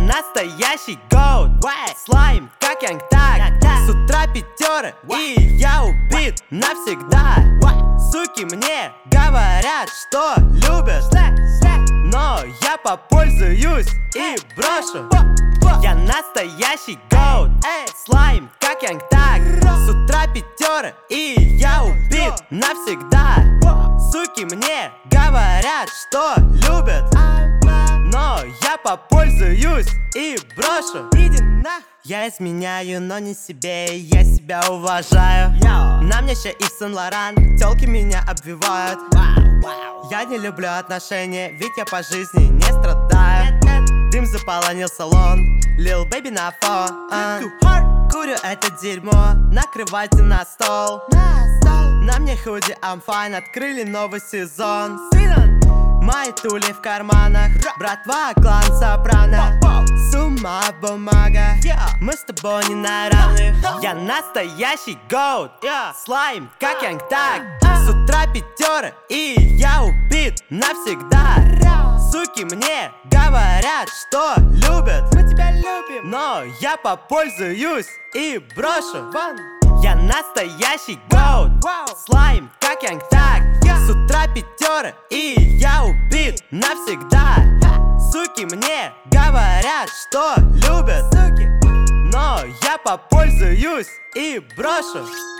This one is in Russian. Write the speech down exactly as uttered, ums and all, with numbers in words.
настоящий гоут, слайм, как Янг Так. С утра пятеры, и я убит навсегда. Суки мне говорят, что любят, но я попользуюсь и брошу. Я настоящий гоут, слайм, как Янг Так. С утра пятеры, и я убит навсегда. Суки мне говорят, что любят, но я попользуюсь и брошу. Я изменяю, но не себе, я себя уважаю. На мне еще Ив Сен-Лоран, тёлки меня обвивают. Я не люблю отношения, ведь я по жизни не страдаю. Дым заполонил салон, Lil Baby на фон. Курю это дерьмо, накрывайте на стол. На мне худи, I'm fine, открыли новый сезон. Мои тули в карманах, братва, клан Сопрано. Сумма, бумага, мы с тобой не на равных. Я настоящий гоут, слайм, как Янг Так. С утра пятеры, и я убит навсегда. Суки мне говорят, что любят, мы тебя любим, но я попользуюсь и брошу. Я настоящий гоут, слайм, как Янг Так. С утра пятеры, и я убит навсегда. Суки мне говорят, что любят, но я попользуюсь и брошу.